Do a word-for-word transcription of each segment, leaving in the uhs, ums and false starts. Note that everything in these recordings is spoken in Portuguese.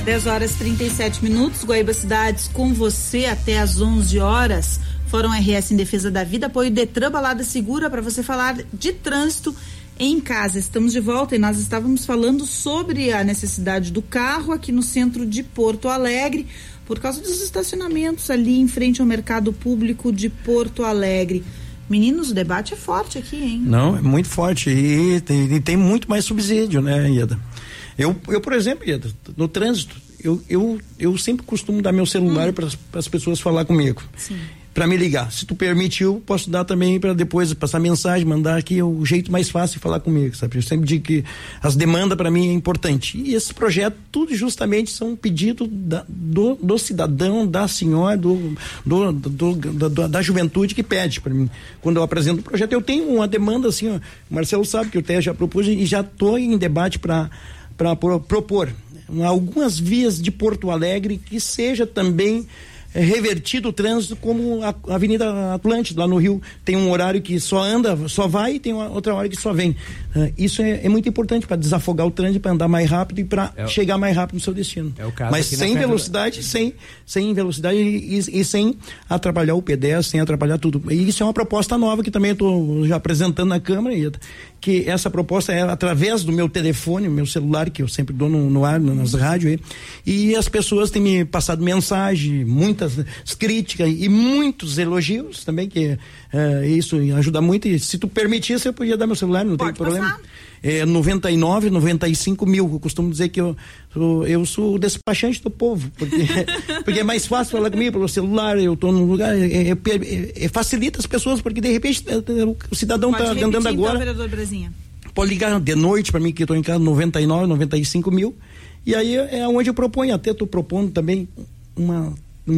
dez horas e trinta e sete minutos, Guaíba Cidades com você até às onze horas. Fórum R S em Defesa da Vida, apoio Detran Balada Segura, para você falar de trânsito em casa. Estamos de volta e nós estávamos falando sobre a necessidade do carro aqui no centro de Porto Alegre, por causa dos estacionamentos ali em frente ao mercado público de Porto Alegre. Meninos, o debate é forte aqui, hein? Não, é muito forte e tem, e tem muito mais subsídio, né, Ieda? Eu, eu, por exemplo, Ieda, no trânsito, eu, eu, eu sempre costumo dar meu celular hum. para as pessoas falar comigo. Sim. Para me ligar. Se tu permitiu, posso dar também para depois passar mensagem, mandar aqui é o jeito mais fácil de falar comigo, sabe? Eu sempre digo que as demandas para mim é importante. E esse projeto, tudo justamente são pedidos da, do, do cidadão, da senhora, do, do, do, do, do da juventude que pede para mim. Quando eu apresento o projeto, eu tenho uma demanda assim, ó, o Marcelo sabe que eu até já propus e já estou em debate para para propor algumas vias de Porto Alegre que seja também é, revertido o trânsito como a, a Avenida Atlântida lá no Rio, tem um horário que só anda, só vai e tem uma, outra hora que só vem. Uh, isso é, é muito importante para desafogar o trânsito, para andar mais rápido e para é chegar mais rápido no seu destino. É o caso. Mas sem velocidade, sem, sem velocidade e, e, e sem atrapalhar o pedestre, sem atrapalhar tudo. E isso é uma proposta nova que também estou já apresentando na Câmara, que essa proposta é através do meu telefone, meu celular, que eu sempre dou no, no ar, nas rádios aí, e as pessoas têm me passado mensagem, muitas críticas e muitos elogios também, que uh, isso ajuda muito. E se tu permitisse, eu podia dar meu celular, não Pode tem problema. Passar. É noventa e nove, noventa e cinco mil. Eu costumo dizer que eu, eu, eu sou o despachante do povo, porque, porque é mais fácil falar comigo pelo celular, eu estou num lugar, é, é, é, é, facilita as pessoas, porque de repente o cidadão está andando agora. Então, pode ligar de noite para mim, que eu estou em casa, noventa e nove, noventa e cinco mil. E aí é onde eu proponho, até estou propondo também uma.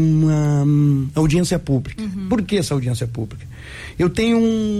uma um, audiência pública. Uhum. Por que essa audiência pública? Eu tenho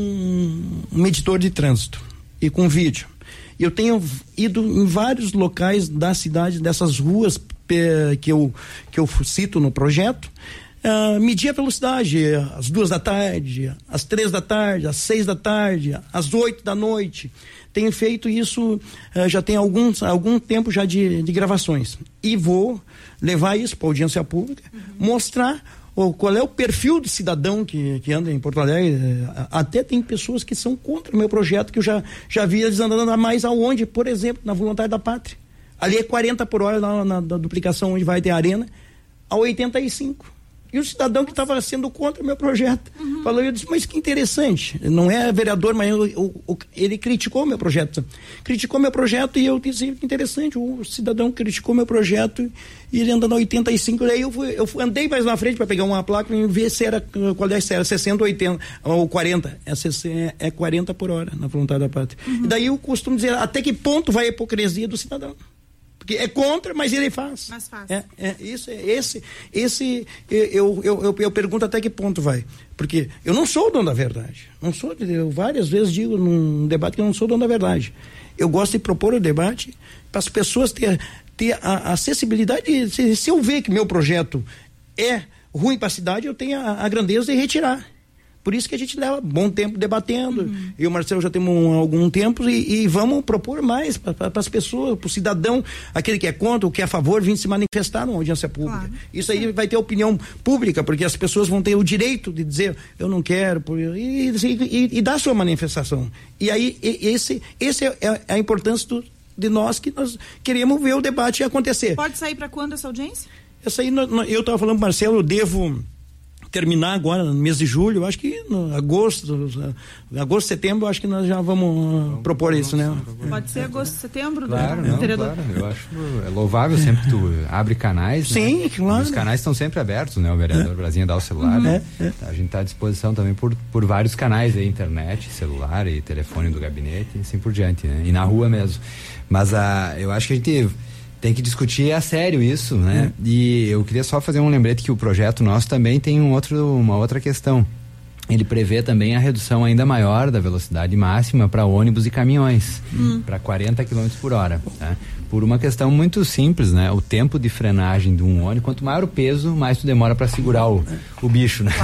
um, um editor de trânsito e com vídeo. Eu tenho ido em vários locais da cidade, dessas ruas pe, que, eu, que eu cito no projeto, uh, medir a velocidade às duas da tarde, às três da tarde, às seis da tarde, às oito da noite. Tenho feito isso, uh, já tem alguns, algum tempo já de, de gravações. E vou levar isso para a audiência pública, uhum. mostrar o, qual é o perfil do cidadão que, que anda em Porto Alegre. Até tem pessoas que são contra o meu projeto, que eu já, já vi eles andando mais aonde, por exemplo, na Voluntária da Pátria. Ali é quarenta por hora na, na, na duplicação onde vai ter a arena, a oitenta e cinco. E o cidadão que estava sendo contra o meu projeto uhum. falou, eu disse, mas que interessante, não é vereador, mas eu, eu, eu, ele criticou meu projeto, criticou meu projeto e eu disse, que interessante, o cidadão criticou meu projeto e ele anda na oitenta e cinco, daí eu, fui, eu fui, andei mais na frente para pegar uma placa e ver se era, qual é, se era sessenta, oitenta ou quarenta, é, é quarenta por hora na Voluntária da Pátria. Uhum. E daí eu costumo dizer, até que ponto vai a hipocrisia do cidadão? Porque é contra, mas ele faz. Mas faz. É, é, isso, é, esse, esse, eu, eu, eu, eu pergunto até que ponto vai. Porque eu não sou o dono da verdade. Não sou, eu várias vezes digo num debate que eu não sou o dono da verdade. Eu gosto de propor o debate para as pessoas ter, ter a, a acessibilidade. Se, se eu ver que meu projeto é ruim para a cidade, eu tenho a, a grandeza de retirar. Por isso que a gente leva bom tempo debatendo. Uhum. Eu e o Marcelo já temos um, algum tempo e, e vamos propor mais para as pessoas, para o cidadão, aquele que é contra, o que é a favor, vir se manifestar numa audiência pública. Claro. Isso aí vai ter opinião pública, porque as pessoas vão ter o direito de dizer, eu não quero, e, e, e, e dar sua manifestação. E aí, e, esse, esse é, é a importância do, de nós, que nós queremos ver o debate acontecer. Pode sair para quando essa audiência? Essa aí, eu estava falando para o Marcelo, eu devo terminar agora no mês de julho, acho que no agosto, agosto, setembro, acho que nós já vamos, vamos propor isso, né? Pode ser agosto, setembro, claro, não, vereador. Claro, eu acho é louvável sempre que tu abre canais, sim, né? Claro. Os canais estão sempre abertos, né? O vereador é. Brasinha dá o celular, uhum. né? É, é. A gente está à disposição também por, por vários canais aí, internet, celular e telefone do gabinete e assim por diante, né? E na rua mesmo. Mas a, eu acho que a gente tem que discutir a sério isso, né? É. E eu queria só fazer um lembrete que o projeto nosso também tem um outro, uma outra questão. ele prevê também a redução ainda maior da velocidade máxima para ônibus e caminhões, hum. para quarenta quilômetros por hora, tá? Por uma questão muito simples, né? O tempo de frenagem de um ônibus, quanto maior o peso, mais tu demora para segurar o, o bicho, né?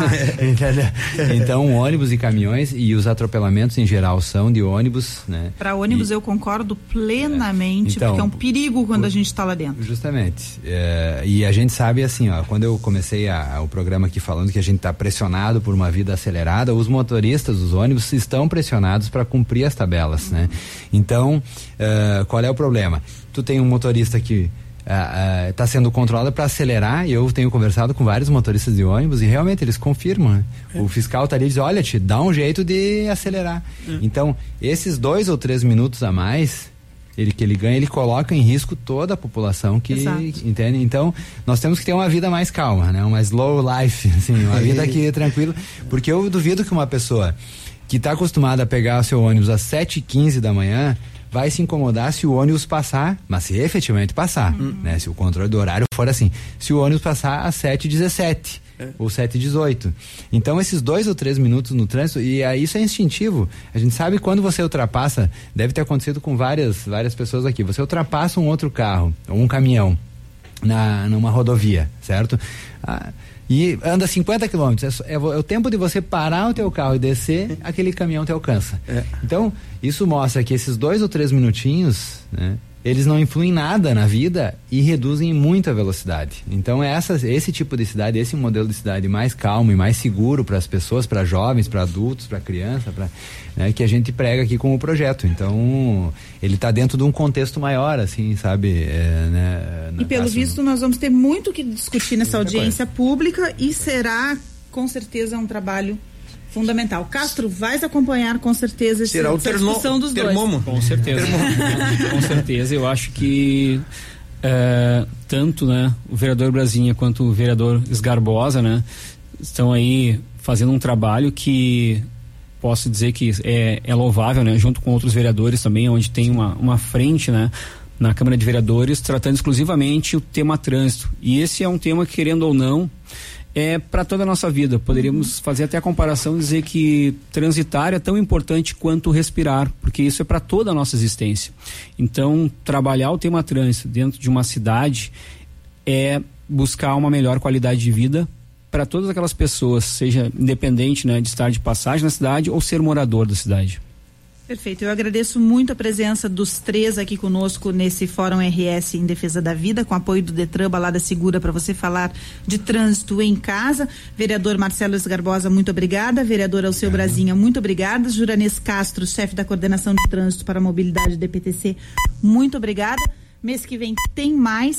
Claro. Então, ônibus e caminhões e os atropelamentos em geral são de ônibus, né? Para ônibus e, eu concordo plenamente, então, porque é um perigo quando o, a gente está lá dentro. Justamente. É, e a gente sabe assim, ó, quando eu comecei a, a, o programa aqui falando que a gente está pressionado por uma vida acelerada, os motoristas dos ônibus estão pressionados para cumprir as tabelas, né? Então, uh, qual é o problema? Tu tem um motorista que está uh, uh, sendo controlado para acelerar, e eu tenho conversado com vários motoristas de ônibus e realmente eles confirmam, né? É. O fiscal está ali e diz, olha, te dá um jeito de acelerar. É. Então, esses dois ou três minutos a mais ele, que ele ganha, ele coloca em risco toda a população que, entende? Então, nós temos que ter uma vida mais calma, né? Uma slow life, assim, uma vida que é tranquila, porque eu duvido que uma pessoa que está acostumada a pegar o seu ônibus às sete e quinze da manhã vai se incomodar se o ônibus passar, mas se efetivamente passar, uhum. né? Se o controle do horário for assim, se o ônibus passar às sete e dezessete é. ou sete e dezoito. Então, esses dois ou três minutos no trânsito, e aí isso é instintivo. A gente sabe quando você ultrapassa, deve ter acontecido com várias, várias pessoas aqui, você ultrapassa um outro carro, ou um caminhão, na, numa rodovia, certo? Ah, e anda cinquenta quilômetros, é, é, é o tempo de você parar o teu carro e descer, aquele caminhão te alcança. É. Então, isso mostra que esses dois ou três minutinhos, né, eles não influem nada na vida e reduzem muito a velocidade. Então, essa, esse tipo de cidade, esse modelo de cidade mais calmo e mais seguro para as pessoas, para jovens, para adultos, para criança, pra, né, que a gente prega aqui com o projeto. Então, ele está dentro de um contexto maior, assim, sabe? É, né, e pelo visto, nós vamos ter muito que discutir nessa audiência pública e será, com certeza, um trabalho fundamental. Castro, vais acompanhar com certeza esse, Será o essa termo, discussão dos termomo. dois. Com certeza. Com certeza, eu acho que é, tanto, né, o vereador Brasinha quanto o vereador Esgarbosa, né, estão aí fazendo um trabalho que posso dizer que é, é louvável, né, junto com outros vereadores também, onde tem uma, uma frente, né, na Câmara de Vereadores, tratando exclusivamente o tema trânsito. E esse é um tema que, querendo ou não, é para toda a nossa vida. Poderíamos fazer até a comparação e dizer que transitar é tão importante quanto respirar, porque isso é para toda a nossa existência. Então, trabalhar o tema trânsito dentro de uma cidade é buscar uma melhor qualidade de vida para todas aquelas pessoas, seja independente, né, de estar de passagem na cidade ou ser morador da cidade. Perfeito, eu agradeço muito a presença dos três aqui conosco nesse Fórum R S em Defesa da Vida, com apoio do Detran, Balada Segura, para você falar de trânsito em casa. Vereador Marcelo Esgarbosa, muito obrigada. Vereador Alceu Brasinha, muito obrigada. Juranês Castro, chefe da Coordenação de Trânsito para a Mobilidade D P T C, muito obrigada. Mês que vem tem mais.